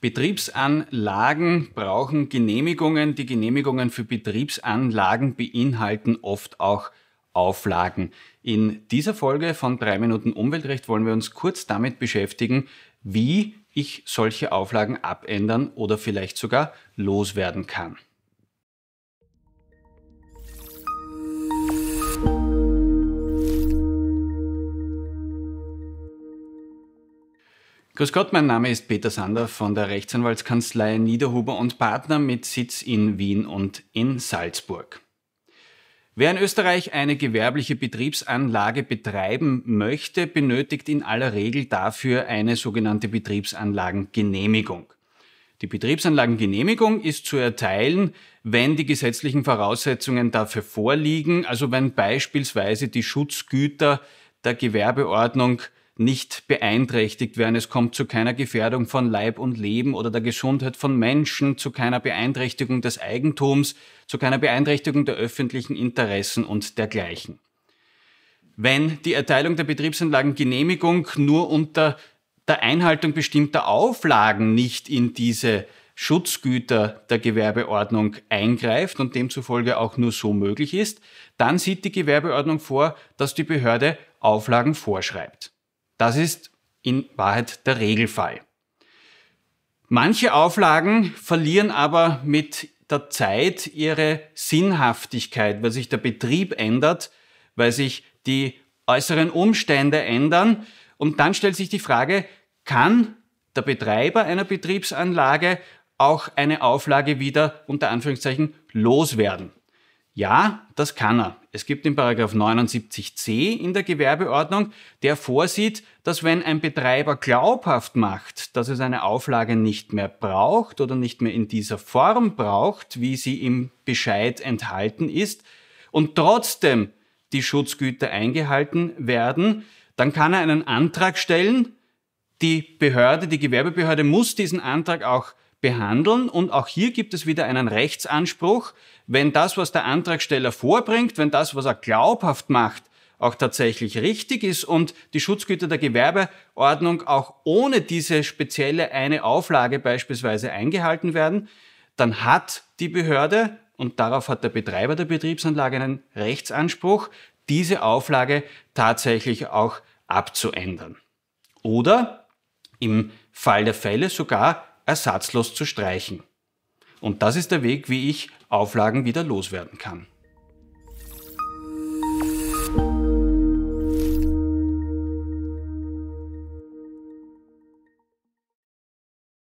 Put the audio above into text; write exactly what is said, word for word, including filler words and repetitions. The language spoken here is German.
Betriebsanlagen brauchen Genehmigungen. Die Genehmigungen für Betriebsanlagen beinhalten oft auch Auflagen. In dieser Folge von drei Minuten Umweltrecht wollen wir uns kurz damit beschäftigen, wie ich solche Auflagen abändern oder vielleicht sogar loswerden kann. Grüß Gott, mein Name ist Peter Sander von der Rechtsanwaltskanzlei Niederhuber und Partner mit Sitz in Wien und in Salzburg. Wer in Österreich eine gewerbliche Betriebsanlage betreiben möchte, benötigt in aller Regel dafür eine sogenannte Betriebsanlagengenehmigung. Die Betriebsanlagengenehmigung ist zu erteilen, wenn die gesetzlichen Voraussetzungen dafür vorliegen, also wenn beispielsweise die Schutzgüter der Gewerbeordnung nicht beeinträchtigt werden. Es kommt zu keiner Gefährdung von Leib und Leben oder der Gesundheit von Menschen, zu keiner Beeinträchtigung des Eigentums, zu keiner Beeinträchtigung der öffentlichen Interessen und dergleichen. Wenn die Erteilung der Betriebsanlagengenehmigung nur unter der Einhaltung bestimmter Auflagen nicht in diese Schutzgüter der Gewerbeordnung eingreift und demzufolge auch nur so möglich ist, dann sieht die Gewerbeordnung vor, dass die Behörde Auflagen vorschreibt. Das ist in Wahrheit der Regelfall. Manche Auflagen verlieren aber mit der Zeit ihre Sinnhaftigkeit, weil sich der Betrieb ändert, weil sich die äußeren Umstände ändern. Und dann stellt sich die Frage, kann der Betreiber einer Betriebsanlage auch eine Auflage wieder unter Anführungszeichen loswerden? Ja, das kann er. Es gibt den Paragraph neunundsiebzig c in der Gewerbeordnung, der vorsieht, dass wenn ein Betreiber glaubhaft macht, dass es eine Auflage nicht mehr braucht oder nicht mehr in dieser Form braucht, wie sie im Bescheid enthalten ist, und trotzdem die Schutzgüter eingehalten werden, dann kann er einen Antrag stellen. Die Behörde, die Gewerbebehörde muss diesen Antrag auch behandeln und auch hier gibt es wieder einen Rechtsanspruch, wenn das, was der Antragsteller vorbringt, wenn das, was er glaubhaft macht, auch tatsächlich richtig ist und die Schutzgüter der Gewerbeordnung auch ohne diese spezielle eine Auflage beispielsweise eingehalten werden, dann hat die Behörde, und darauf hat der Betreiber der Betriebsanlage einen Rechtsanspruch, diese Auflage tatsächlich auch abzuändern. Oder im Fall der Fälle sogar ersatzlos zu streichen. Und das ist der Weg, wie ich Auflagen wieder loswerden kann.